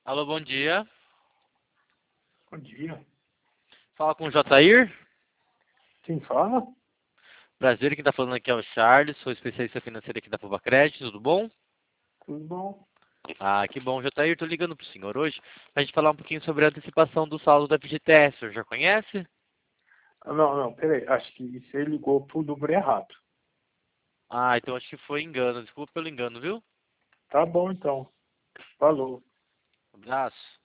Alô, bom dia. Bom dia. Fala com o Jotair. Quem fala? Prazer, quem tá falando aqui é o Charles, sou especialista financeiro aqui da Fubacred, tudo bom? Tudo bom? Ah, que bom, Jotair, tô ligando pro senhor hoje pra gente falar um pouquinho sobre a antecipação do saldo da FGTS, o senhor já conhece? Não, peraí. Acho que você ligou pro número errado. Ah, então acho que foi engano, desculpa pelo engano, viu? Tá bom, então. Falou. Abraço.